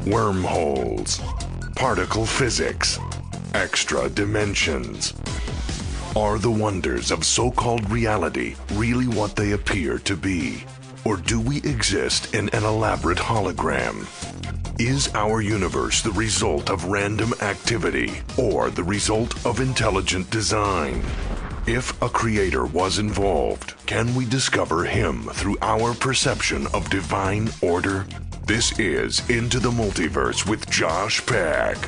wormholes, particle physics, extra dimensions. Are the wonders of so-called reality really what they appear to be? Or do we exist in an elaborate hologram? Is our universe the result of random activity or the result of intelligent design? If a creator was involved, can we discover him through our perception of divine order? This is Into the Multiverse with Josh Peck.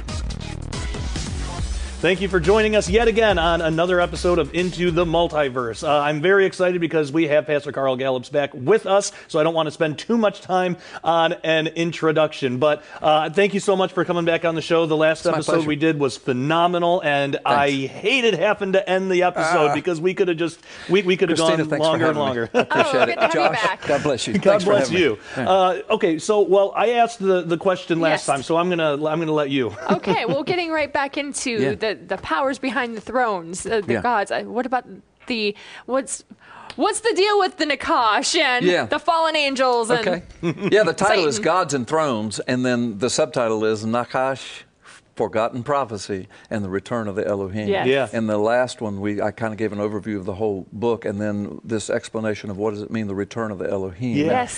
Thank you for joining us yet again on another episode of Into the Multiverse. I'm very excited because we have Pastor Carl Gallups back with us, so I don't want to spend too much time on an introduction. But thank you so much for coming back on the show. The last episode we did was phenomenal, and I hated having to end the episode because we could have just we could have gone longer and longer. I appreciate it. Josh, God bless you. God bless you. Okay, so I asked the question last time, so I'm gonna let you. Okay, well, getting right back into the powers behind the thrones, the gods. What about what's the deal with the Nakash and the fallen angels? And the title is Gods and Thrones, and then the subtitle is Nakash, Forgotten Prophecy, and the Return of the Elohim. And the last one, I kind of gave an overview of the whole book, and then this explanation of what does it mean, the Return of the Elohim.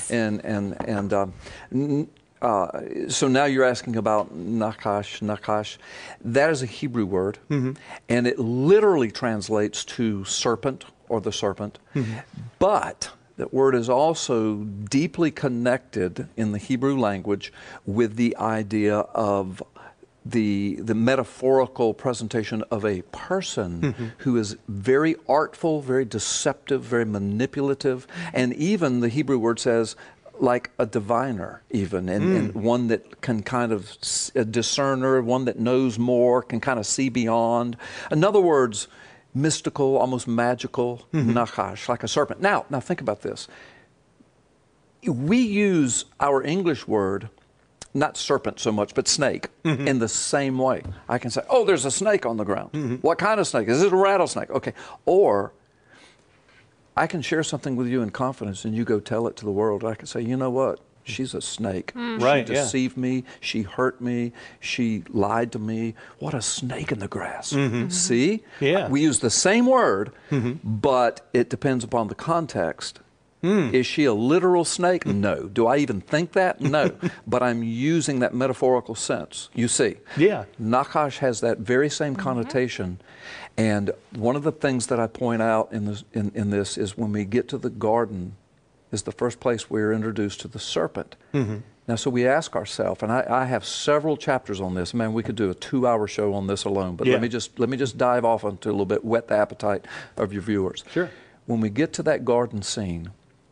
So now you're asking about Nakash. That is a Hebrew word, and it literally translates to serpent or the serpent. But that word is also deeply connected in the Hebrew language with the idea of the metaphorical presentation of a person who is very artful, very deceptive, very manipulative, and even the Hebrew word says, like a diviner even, and one that can kind of, a discerner, one that knows more, can kind of see beyond. In other words, mystical, almost magical, Nakash, like a serpent. Now think about this. We use our English word, not serpent so much, but snake, in the same way. I can say, oh, there's a snake on the ground. What kind of snake? Is it a rattlesnake? Okay. Or I can share something with you in confidence, and you go tell it to the world. I can say, you know what? She's a snake. She deceived me. She hurt me. She lied to me. What a snake in the grass. See? We use the same word, but it depends upon the context. Is she a literal snake? No. Do I even think that? No. But I'm using that metaphorical sense. You see? Nakash has that very same connotation. And one of the things that I point out in this is when we get to the garden is the first place we're introduced to the serpent. Now, so we ask ourselves, and I have several chapters on this. Man, we could do a 2-hour show on this alone. But let me just dive off into a little bit, whet the appetite of your viewers. Sure. When we get to that garden scene,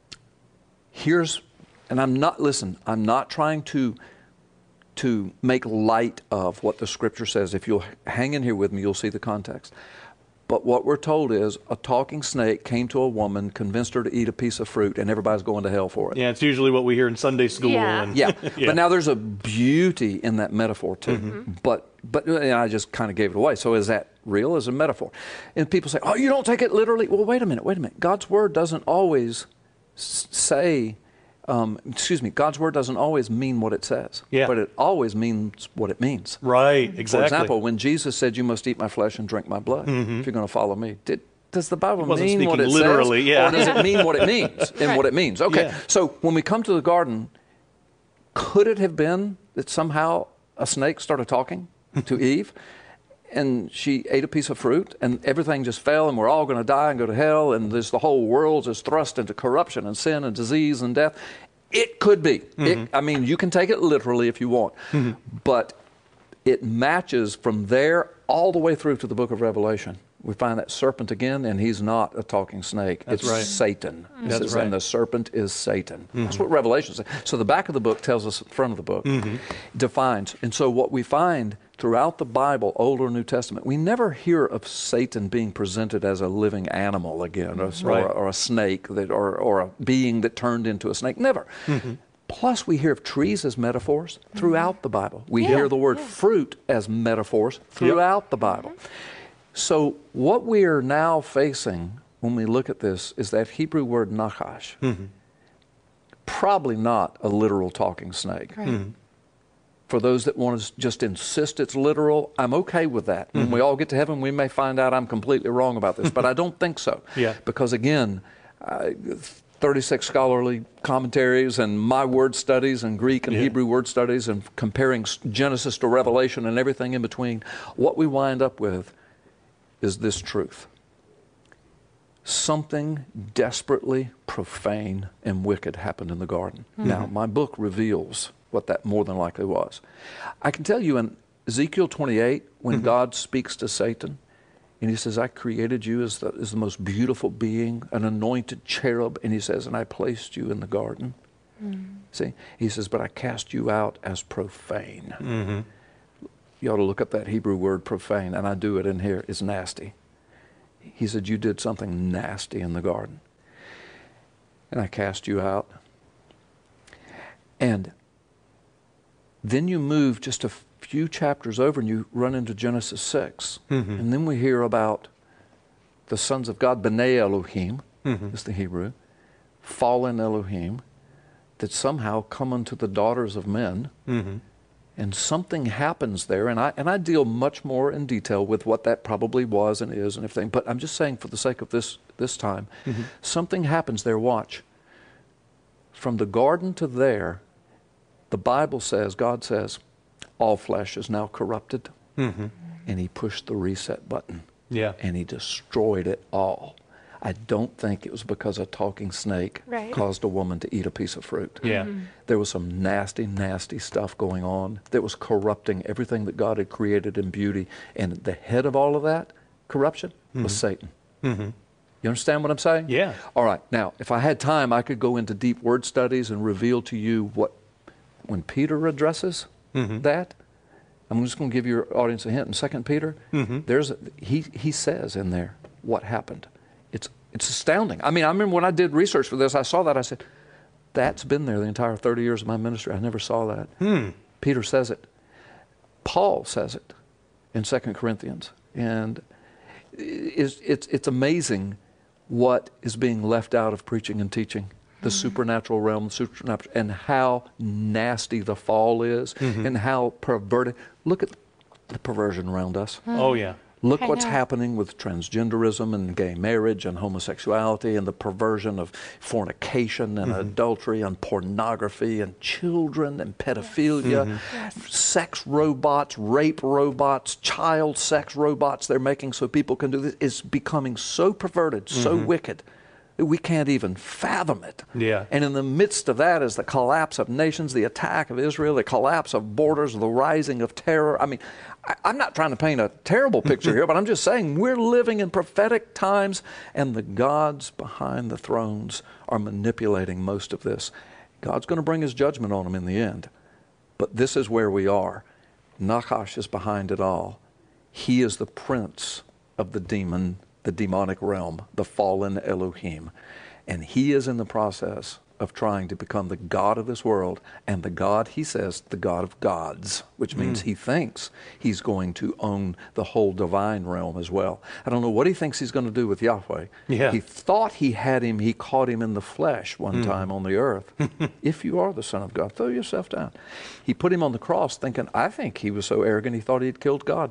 and I'm not trying to make light of what the Scripture says. If you'll hang in here with me, you'll see the context. But what we're told is a talking snake came to a woman, convinced her to eat a piece of fruit, and everybody's going to hell for it. Yeah, it's usually what we hear in Sunday school. But now there's a beauty in that metaphor too. But I just kind of gave it away. So is that real as a metaphor? And people say, oh, you don't take it literally. Well, wait a minute. God's Word doesn't always say... God's Word doesn't always mean what it says, but it always means what it means. Right, exactly. For example, when Jesus said, you must eat my flesh and drink my blood if you're going to follow me, does the Bible mean what it literally, says? Or does it mean what it means and what it means? Okay, so when we come to the garden, could it have been that somehow a snake started talking to Eve? And she ate a piece of fruit, and everything just fell, and we're all going to die and go to hell, and the whole world is thrust into corruption and sin and disease and death. It could be. You can take it literally if you want. But it matches from there all the way through to the book of Revelation. We find that serpent again, and he's not a talking snake. It's Satan. And the serpent is Satan. That's what Revelation says. So the back of the book tells us the front of the book. Defines. And so what we find throughout the Bible, Old or New Testament, we never hear of Satan being presented as a living animal again, or a snake, or a being that turned into a snake. Never. Plus, we hear of trees as metaphors throughout the Bible. We hear the word fruit as metaphors throughout the Bible. So what we are now facing when we look at this is that Hebrew word Nakash. Probably not a literal talking snake. For those that want to just insist it's literal, I'm okay with that. When we all get to heaven, we may find out I'm completely wrong about this, but I don't think so. Yeah. Because again, 36 scholarly commentaries and my word studies and Greek and Hebrew word studies and comparing Genesis to Revelation and everything in between, what we wind up with is this truth. Something desperately profane and wicked happened in the garden. Now, my book reveals what that more than likely was. I can tell you in Ezekiel 28, when God speaks to Satan, and he says, I created you as the most beautiful being, an anointed cherub, and he says, and I placed you in the garden. See? He says, but I cast you out as profane. You ought to look up that Hebrew word profane, and I do it in here. It's nasty. He said, you did something nasty in the garden. And I cast you out. And then you move just a few chapters over and you run into Genesis 6. And then we hear about the sons of God, B'nai Elohim, is the Hebrew, fallen Elohim, that somehow come unto the daughters of men. And something happens there, and I deal much more in detail with what that probably was and is and everything, but I'm just saying for the sake of this time, something happens there, watch. From the garden to there, the Bible says, God says, all flesh is now corrupted. And he pushed the reset button. And he destroyed it all. I don't think it was because a talking snake caused a woman to eat a piece of fruit. There was some nasty, nasty stuff going on that was corrupting everything that God had created in beauty. And the head of all of that corruption was Satan. You understand what I'm saying? Yeah. All right. Now, if I had time, I could go into deep word studies and reveal to you what, when Peter addresses that, I'm just going to give your audience a hint. In 2 Peter, he says in there what happened. It's astounding. I mean, I remember when I did research for this, I saw that. I said, that's been there the entire 30 years of my ministry. I never saw that. Peter says it. Paul says it in 2 Corinthians. And it's amazing what is being left out of preaching and teaching. The supernatural realm, and how nasty the fall is, and how perverted. Look at the perversion around us. Oh, yeah. Look what's happening with transgenderism and gay marriage and homosexuality and the perversion of fornication and adultery and pornography and children and pedophilia, sex robots, rape robots, child sex robots they're making so people can do this. It's becoming so perverted, so wicked. We can't even fathom it. And in the midst of that is the collapse of nations, the attack of Israel, the collapse of borders, the rising of terror. I mean, I'm not trying to paint a terrible picture here, but I'm just saying we're living in prophetic times, and the gods behind the thrones are manipulating most of this. God's going to bring his judgment on them in the end. But this is where we are. Nachash is behind it all. He is the prince of the demonic realm, the fallen Elohim. And he is in the process of trying to become the God of this world, and the God, he says, the God of gods, which means he thinks he's going to own the whole divine realm as well. I don't know what he thinks he's going to do with Yahweh. He thought he had him, he caught him in the flesh one time on the earth. If you are the Son of God, throw yourself down. He put him on the cross thinking, I think he was so arrogant he thought he had killed God.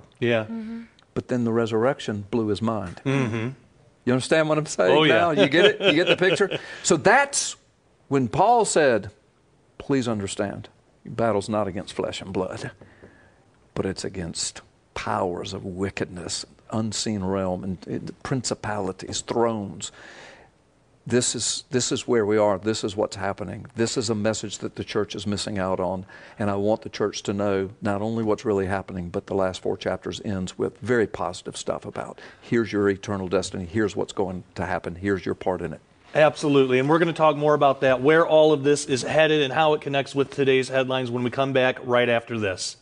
But then the resurrection blew his mind. You understand what I'm saying now? You get it? You get the picture? So that's when Paul said, please understand, your battle's not against flesh and blood, but it's against powers of wickedness, unseen realm, and principalities, thrones. This is where we are. This is what's happening. This is a message that the church is missing out on. And I want the church to know not only what's really happening, but the last 4 chapters ends with very positive stuff about here's your eternal destiny, here's what's going to happen, here's your part in it. Absolutely. And we're going to talk more about that, where all of this is headed and how it connects with today's headlines when we come back right after this.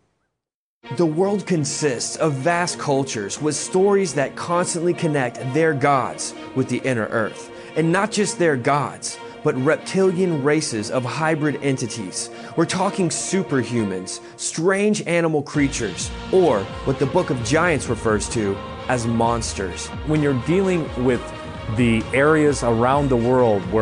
The world consists of vast cultures with stories that constantly connect their gods with the inner earth. And not just their gods, but reptilian races of hybrid entities. We're talking superhumans, strange animal creatures, or what the Book of Giants refers to as monsters. When you're dealing with the areas around the world where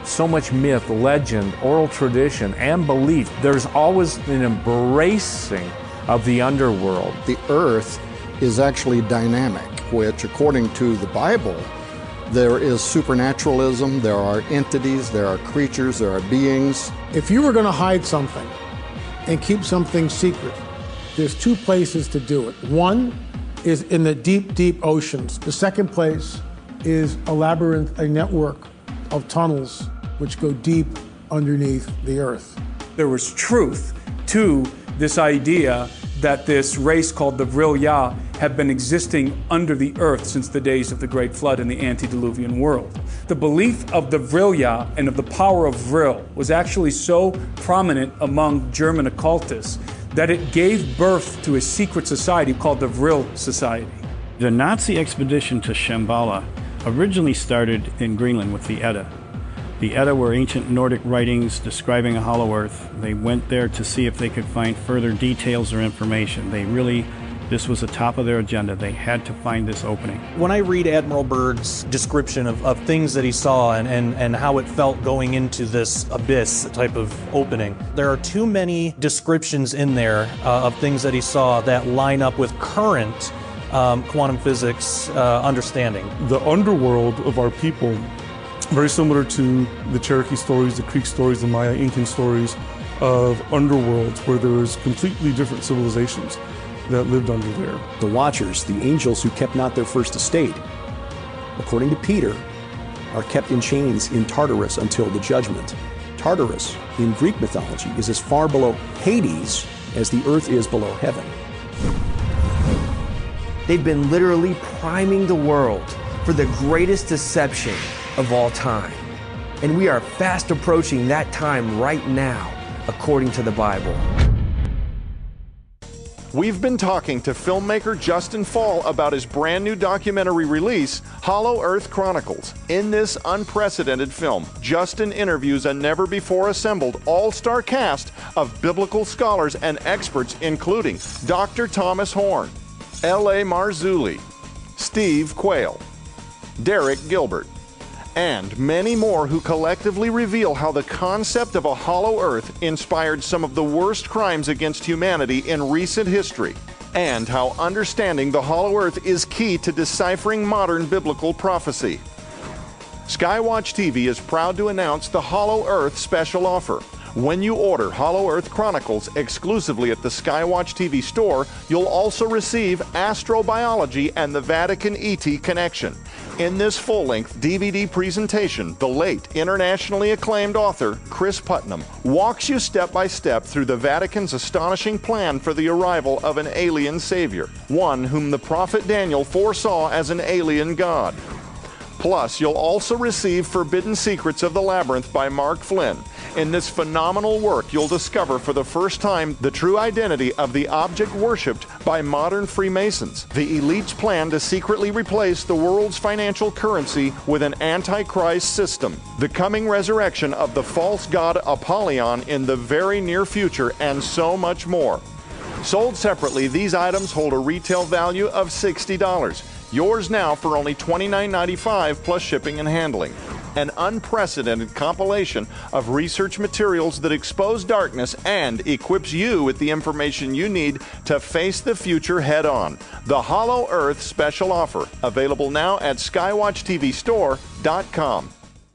so much myth, legend, oral tradition, and belief. There's always an embracing of the underworld. The earth is actually dynamic, which according to the Bible, there is supernaturalism, there are entities, there are creatures, there are beings. If you were going to hide something and keep something secret, there's two places to do it. One is in the deep, deep oceans. The second place is a labyrinth, a network of tunnels which go deep underneath the earth. There was truth to this idea that this race called the Vril Yah had been existing under the earth since the days of the Great Flood in the antediluvian world. The belief of the Vril Yah and of the power of Vril was actually so prominent among German occultists that it gave birth to a secret society called the Vril Society. The Nazi expedition to Shambhala originally started in Greenland with the Edda. The Edda were ancient Nordic writings describing a hollow earth. They went there to see if they could find further details or information. This was the top of their agenda. They had to find this opening. When I read Admiral Byrd's description of things that he saw and how it felt going into this abyss type of opening, there are too many descriptions in there of things that he saw that line up with current quantum physics understanding. The underworld of our people, very similar to the Cherokee stories, the Creek stories, the Maya Incan stories of underworlds where there was completely different civilizations that lived under there. The Watchers, the angels who kept not their first estate, according to Peter, are kept in chains in Tartarus until the judgment. Tartarus, in Greek mythology, is as far below Hades as the earth is below heaven. They've been literally priming the world for the greatest deception of all time. And we are fast approaching that time right now, according to the Bible. We've been talking to filmmaker Justin Fall about his brand new documentary release, Hollow Earth Chronicles. In this unprecedented film, Justin interviews a never-before-assembled all-star cast of biblical scholars and experts, including Dr. Thomas Horn, L.A. Marzulli, Steve Quayle, Derek Gilbert, and many more who collectively reveal how the concept of a hollow earth inspired some of the worst crimes against humanity in recent history, and how understanding the hollow earth is key to deciphering modern biblical prophecy. Skywatch TV is proud to announce the Hollow Earth special offer. When you order Hollow Earth Chronicles exclusively at the Skywatch TV store, you'll also receive Astrobiology and the Vatican ET Connection. In this full-length DVD presentation, the late internationally acclaimed author Chris Putnam walks you step by step through the Vatican's astonishing plan for the arrival of an alien savior, one whom the prophet Daniel foresaw as an alien god. Plus, you'll also receive Forbidden Secrets of the Labyrinth by Mark Flynn. In this phenomenal work, you'll discover for the first time the true identity of the object worshipped by modern Freemasons, the elite's plan to secretly replace the world's financial currency with an antichrist system, the coming resurrection of the false god Apollyon in the very near future, and so much more. Sold separately, these items hold a retail value of $60. Yours now for only $29.95 plus shipping and handling. An unprecedented compilation of research materials that expose darkness and equips you with the information you need to face the future head on. The Hollow Earth special offer, available now at skywatchtvstore.com.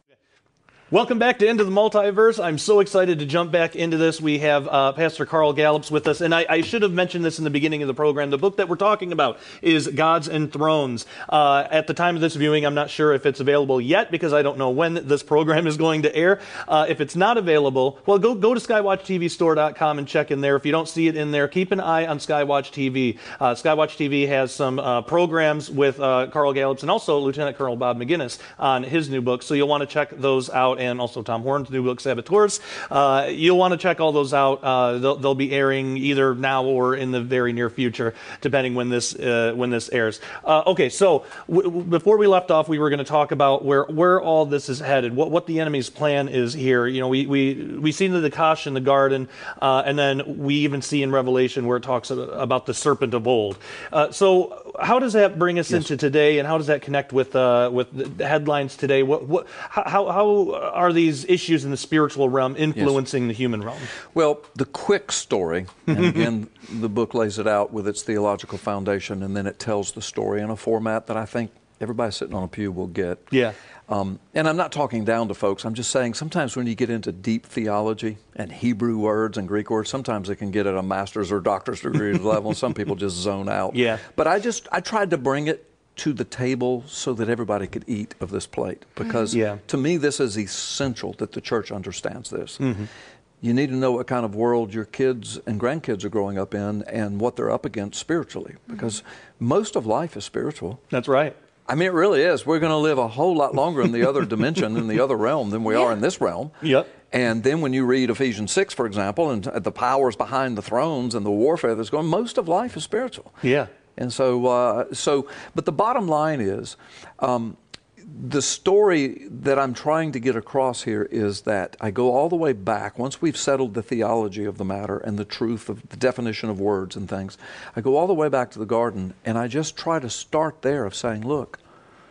Welcome back to Into the Multiverse. I'm so excited to jump back into this. We have Pastor Carl Gallups with us, and I should have mentioned this in the beginning of the program. The book that we're talking about is Gods and Thrones. At the time of this viewing, I'm not sure if it's available yet because I don't know when this program is going to air. If it's not available, well, go to skywatchtvstore.com and check in there. If you don't see it in there, keep an eye on Skywatch TV. Skywatch TV has some programs with Carl Gallups and also Lieutenant Colonel Bob McGinnis on his new book, so you'll want to check those out. And also Tom Horn's new book, Saboteurs. You'll want to check all those out. They'll be airing either now or in the very near future, depending when this airs. Okay, so before we left off, we were going to talk about where all this is headed, what the enemy's plan is here. You know, we see the Nakash in the garden, and then we even see in Revelation where it talks about the serpent of old. So how does that bring us into today, and how does that connect with the headlines today? How are these issues in the spiritual realm influencing the human realm? Well, the quick story, and again, the book lays it out with its theological foundation, and then it tells the story in a format that I think everybody sitting on a pew will get. Yeah. And I'm not talking down to folks. I'm just saying sometimes when you get into deep theology and Hebrew words and Greek words, sometimes it can get at a master's or doctor's degree level, and some people just zone out. Yeah. But I tried to bring it to the table so that everybody could eat of this plate, because to me this is essential that the church understands this. Mm-hmm. You need to know what kind of world your kids and grandkids are growing up in and what they're up against spiritually, because most of life is spiritual. That's right. I mean, it really is. We're going to live a whole lot longer in the other dimension, in the other realm, than we are in this realm. Yep. And then when you read Ephesians 6, for example, and the powers behind the thrones and the warfare that's going, most of life is spiritual. Yeah. And so, but the bottom line is, the story that I'm trying to get across here is that I go all the way back. Once we've settled the theology of the matter and the truth of the definition of words and things, I go all the way back to the garden, and I just try to start there of saying, look,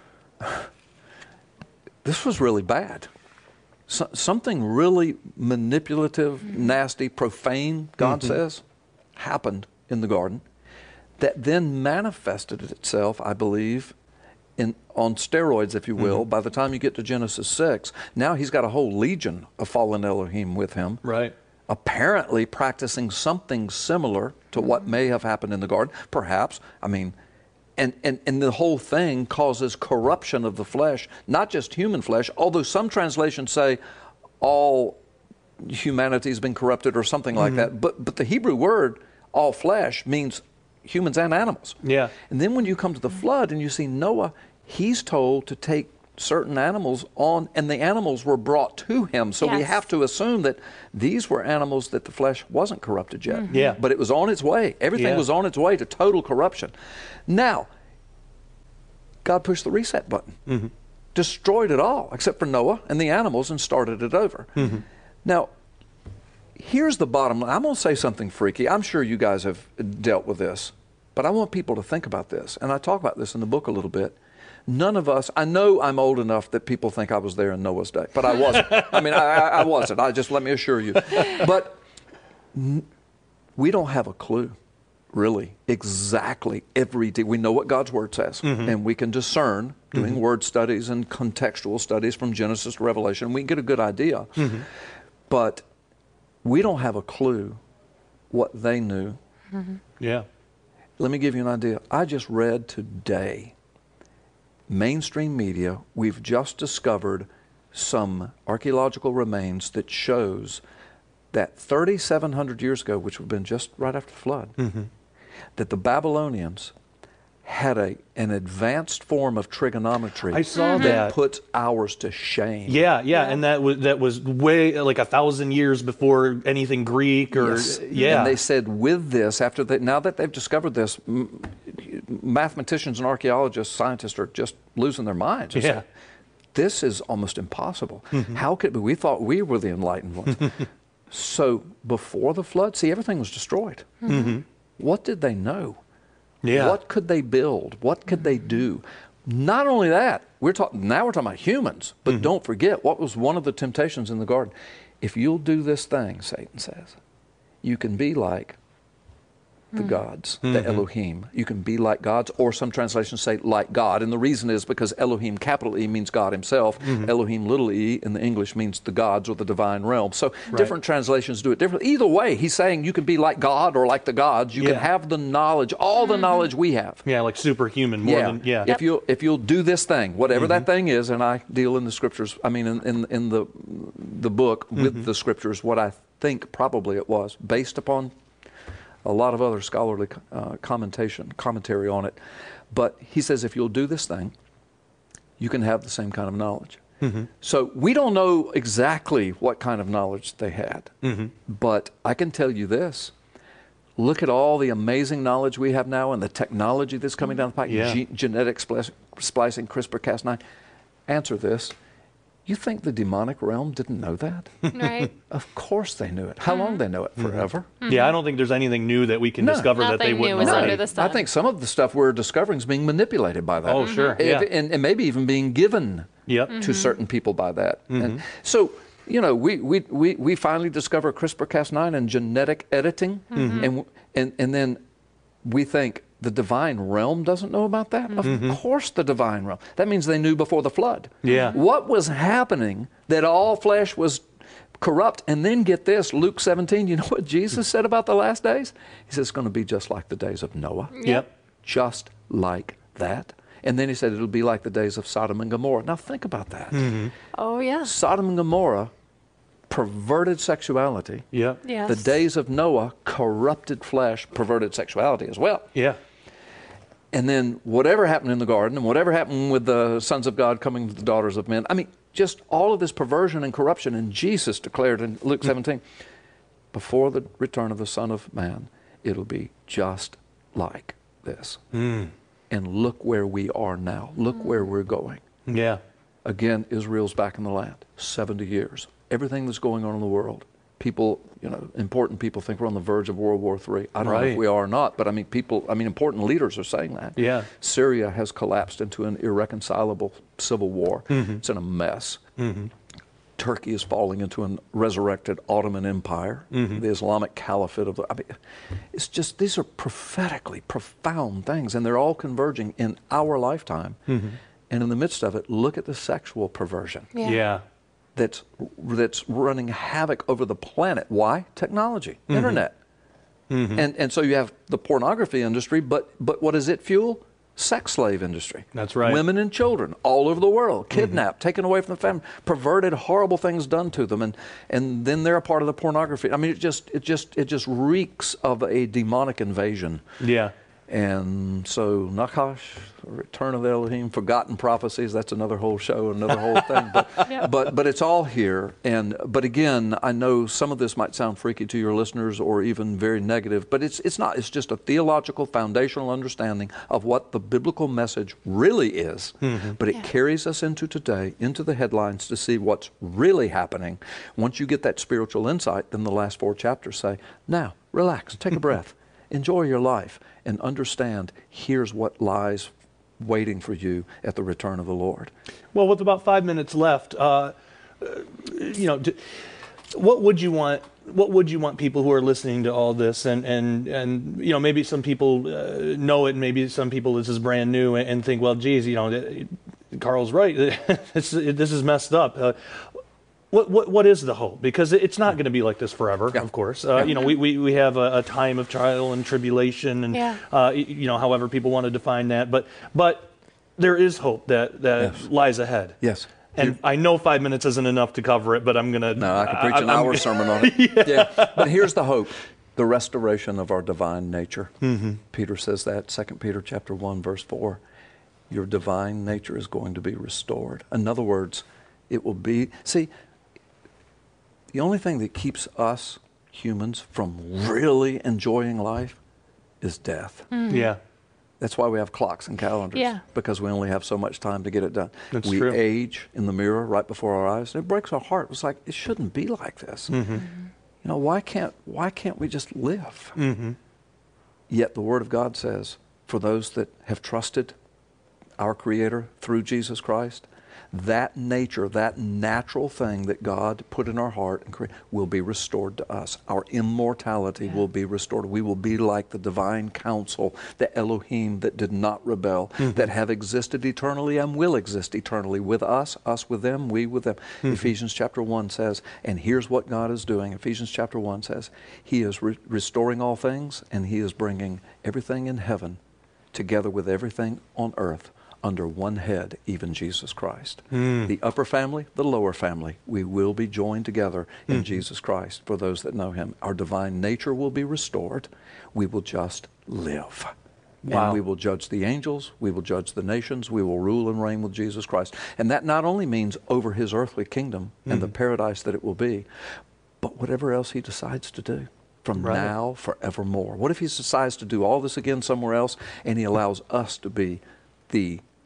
this was really bad. Something really manipulative, nasty, profane, God says, happened in the garden that then manifested itself, I believe, on steroids, if you will. By the time you get to Genesis 6, now he's got a whole legion of fallen Elohim with him. Right. Apparently practicing something similar to what may have happened in the garden. Perhaps, I mean, and the whole thing causes corruption of the flesh, not just human flesh, although some translations say all humanity has been corrupted or something like that. But the Hebrew word, all flesh, means humans and animals. Yeah. And then when you come to the flood and you see Noah, he's told to take certain animals on, and the animals were brought to him. So we have to assume that these were animals that the flesh wasn't corrupted yet. Yeah. But it was on its way. Everything was on its way to total corruption. Now, God pushed the reset button, destroyed it all except for Noah and the animals, and started it over. Now, here's the bottom line. I'm going to say something freaky. I'm sure you guys have dealt with this, but I want people to think about this. And I talk about this in the book a little bit. None of us, I know I'm old enough that people think I was there in Noah's day, but I wasn't. I mean, I wasn't. Let me assure you. But we don't have a clue, really, exactly every day. We know what God's Word says, and we can discern, doing word studies and contextual studies from Genesis to Revelation, we can get a good idea. But we don't have a clue what they knew. Yeah. Let me give you an idea. I just read today, mainstream media, we've just discovered some archaeological remains that shows that 3,700 years ago, which would have been just right after the flood, that the Babylonians had an advanced form of trigonometry. I saw that puts ours to shame. Yeah, and that was way like 1,000 years before anything Greek or And they said with this, now that they've discovered this, mathematicians and archaeologists, scientists are just losing their minds. Say, this is almost impossible. How could we thought we were the enlightened ones? So before the flood, see, everything was destroyed. What did they know? Yeah. What could they build? What could they do? Not only that, we're talking about humans, but don't forget what was one of the temptations in the garden. If you'll do this thing, Satan says, you can be like the gods, the Elohim. You can be like gods, or some translations say like God. And the reason is because Elohim, capital E, means God himself. Elohim, little e, in the English means the gods or the divine realm. So different translations do it differently. Either way, he's saying you can be like God or like the gods. You can have the knowledge, all the knowledge we have. Yeah, like superhuman more than, If you'll do this thing, whatever that thing is, and I deal in the scriptures, I mean in the book with the scriptures, what I think probably it was, based upon a lot of other scholarly commentary on it. But he says if you'll do this thing, you can have the same kind of knowledge. So we don't know exactly what kind of knowledge they had. But I can tell you this. Look at all the amazing knowledge we have now and the technology that's coming down the pipe. Genetic splicing, CRISPR-Cas9. Answer this. You think the demonic realm didn't know that? Right. Of course they knew it. How long they know it? Forever? Yeah, I don't think there's anything new that we can discover that they wouldn't Nothing new is already. under the sun. I think some of the stuff we're discovering is being manipulated by that. Oh, sure. Yeah. And maybe even being given to certain people by that. And so, you know, we finally discover CRISPR-Cas9 and genetic editing, and then we think the divine realm doesn't know about that? Of course the divine realm. That means they knew before the flood. Yeah. What was happening that all flesh was corrupt? And then get this, Luke 17, you know what Jesus said about the last days? He says it's going to be just like the days of Noah. Yep. Just like that. And then he said it'll be like the days of Sodom and Gomorrah. Now think about that. Oh, yeah. Sodom and Gomorrah, perverted sexuality. Yeah. Yes. The days of Noah, corrupted flesh, perverted sexuality as well. Yeah. And then whatever happened in the garden and whatever happened with the sons of God coming to the daughters of men, I mean, just all of this perversion and corruption. And Jesus declared in Luke 17, before the return of the Son of Man, it'll be just like this. And look where we are now. Look where we're going. Yeah. Again, Israel's back in the land. 70 years. Everything that's going on in the world. People, you know, important people think we're on the verge of World War III. I don't know if we are or not, but I mean, important leaders are saying that. Yeah. Syria has collapsed into an irreconcilable civil war. It's in a mess. Turkey is falling into a resurrected Ottoman Empire, the Islamic Caliphate of I mean, it's just, these are prophetically profound things, and they're all converging in our lifetime. And in the midst of it, look at the sexual perversion. Yeah. That's running havoc over the planet. Why? Technology, internet. And so you have the pornography industry, but what does it fuel? Sex slave industry. That's right. Women and children all over the world, kidnapped, taken away from the family, perverted, horrible things done to them, and then they're a part of the pornography. I mean, it just reeks of a demonic invasion. Yeah. And so Nachash, Return of the Elohim, Forgotten Prophecies, that's another whole show, another whole thing. But it's all here. But again, I know some of this might sound freaky to your listeners or even very negative, but it's not. It's just a theological, foundational understanding of what the biblical message really is. But it carries us into today, into the headlines to see what's really happening. Once you get that spiritual insight, then the last 4 chapters say, now, relax, take a breath. Enjoy your life and understand here's what lies waiting for you at the return of the Lord. Well, with about 5 minutes left, you know, what would you want? What would you want people who are listening to all this, and you know, maybe some people know it, and maybe some people this is brand new and think, well, geez, you know, Carl's right. this is messed up. What is the hope? Because it's not going to be like this forever, of course. You know, we have a time of trial and tribulation, and you know, however people want to define that. But there is hope that lies ahead. Yes. And I know 5 minutes isn't enough to cover it, but I'm going to... No, I could preach an hour sermon on it. Yeah. But here's the hope. The restoration of our divine nature. Peter says that, 2 Peter chapter 1, verse 4. Your divine nature is going to be restored. In other words, it will be... See, the only thing that keeps us humans from really enjoying life is death. Yeah. That's why we have clocks and calendars. Yeah. Because we only have so much time to get it done. That's we true. age in the mirror right before our eyes, and it breaks our heart. It's like, it shouldn't be like this. You know, why can't we just live? Yet the Word of God says, for those that have trusted our Creator through Jesus Christ, that nature, that natural thing that God put in our heart and will be restored to us. Our immortality will be restored. We will be like the divine council, the Elohim that did not rebel, that have existed eternally and will exist eternally with us with them, we with them. Ephesians chapter 1 says, and here's what God is doing. Ephesians chapter 1 says, He is restoring all things, and He is bringing everything in heaven together with everything on earth under one head, even Jesus Christ. The upper family, the lower family, we will be joined together in Jesus Christ for those that know Him. Our divine nature will be restored. We will just live. Wow. And we will judge the angels, we will judge the nations, we will rule and reign with Jesus Christ. And that not only means over His earthly kingdom and the paradise that it will be, but whatever else He decides to do from now forevermore. What if He decides to do all this again somewhere else, and He allows us to be the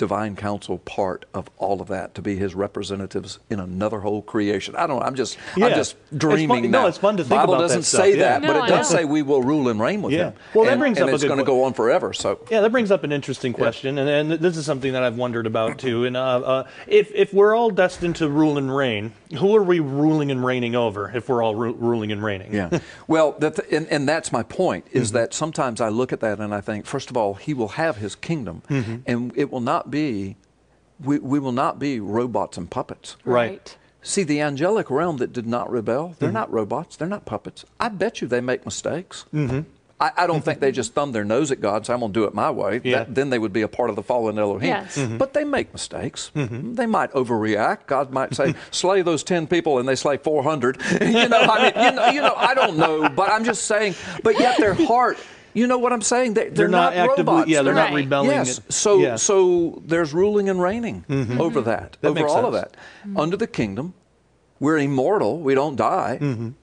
divine counsel part of all of that, to be his representatives in another whole creation. I don't know. I'm just dreaming now. No, it's fun to think Bible about doesn't that stuff. say that, Yeah. but No, it does say we will rule and reign with him. Well, that brings up a it's good going to go on forever. So yeah, that brings up an interesting question, and this is something that I've wondered about too. And if we're all destined to rule and reign, who are we ruling and reigning over? If we're all ruling and reigning, yeah. Well, and that's my point. Is that sometimes I look at that and I think, first of all, he will have his kingdom, and it will not be. We will not be robots and puppets. Right. See, the angelic realm that did not rebel, they're not robots, they're not puppets. I bet you they make mistakes. I don't think they just thumb their nose at God and say, I'm going to do it my way. Then they would be a part of the fallen Elohim. Yes. But they make mistakes. They might overreact. God might say, slay those 10 people, and they slay 400. I don't know, but I'm just saying, but yet their heart... You know what I'm saying? They're not actively, robots. yeah, they're not rebelling. Yes. So there's ruling and reigning over that, over all of that. Under the kingdom, we're immortal. We don't die.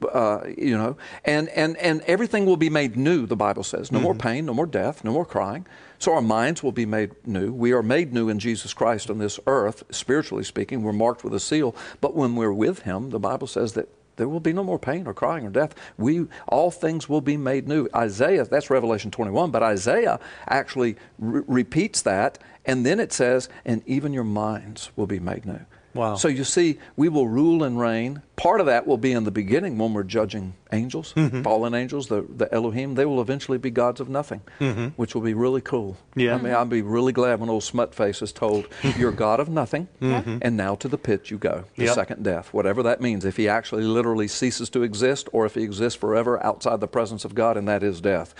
And everything will be made new, the Bible says. No more pain, no more death, no more crying. So our minds will be made new. We are made new in Jesus Christ on this earth, spiritually speaking. We're marked with a seal. But when we're with him, the Bible says that there will be no more pain or crying or death. All things will be made new. Isaiah, that's Revelation 21, but Isaiah actually repeats that, and then it says, and even your minds will be made new. Wow. So you see, we will rule and reign. Part of that will be in the beginning when we're judging angels, fallen angels, the Elohim. They will eventually be gods of nothing, which will be really cool. Yeah. I mean, I'll be really glad when old Smutface is told, you're God of nothing, and now to the pit you go, the second death, whatever that means. If he actually literally ceases to exist, or if he exists forever outside the presence of God, and that is death.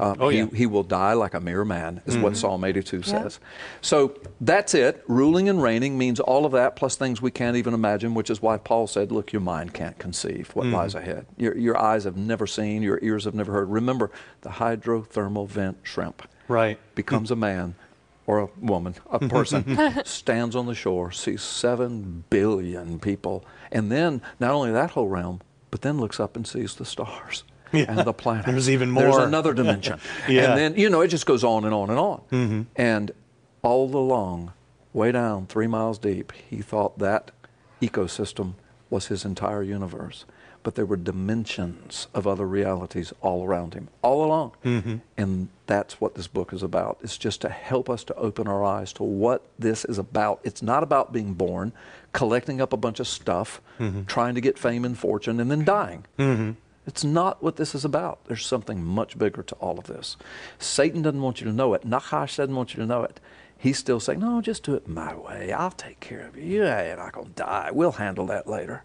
He will die like a mere man, is what Psalm 82 says. So that's it. Ruling and reigning means all of that, plus things we can't even imagine, which is why Paul said, look, your mind can't conceive what lies ahead. Your eyes have never seen, your ears have never heard. Remember, the hydrothermal vent shrimp becomes a man or a woman, a person, stands on the shore, sees 7 billion people, and then not only that whole realm, but then looks up and sees the stars. And the planets. There's even more. There's another dimension. And then, it just goes on and on and on. And all along, way down 3 miles deep, he thought that ecosystem was his entire universe. But there were dimensions of other realities all around him, all along. And that's what this book is about. It's just to help us to open our eyes to what this is about. It's not about being born, collecting up a bunch of stuff, trying to get fame and fortune, and then dying. It's not what this is about. There's something much bigger to all of this. Satan doesn't want you to know it. Nachash doesn't want you to know it. He's still saying, no, just do it my way. I'll take care of you. You're not going to die. We'll handle that later.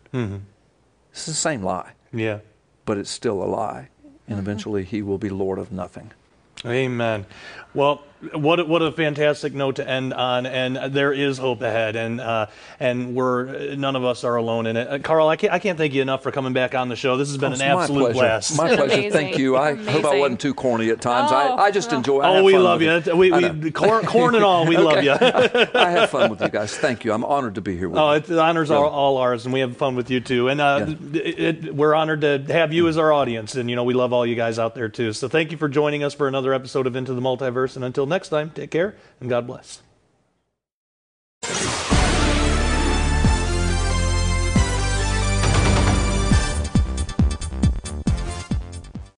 It's the same lie. Yeah. But it's still a lie. And eventually he will be Lord of nothing. Amen. Well, what a fantastic note to end on, and there is hope ahead, and none of us are alone in it. Carl, I can't thank you enough for coming back on the show. This has been an absolute blast. My pleasure. Thank you. I hope I wasn't too corny at times. I just enjoy. We love you. We corn and all. We love you. I have fun with you guys. Thank you. I'm honored to be here with you. The honors are all ours, and we have fun with you too. And we're honored to have you as our audience, and we love all you guys out there too. So thank you for joining us for another episode of Into the Multiverse, and until next time, take care and God bless.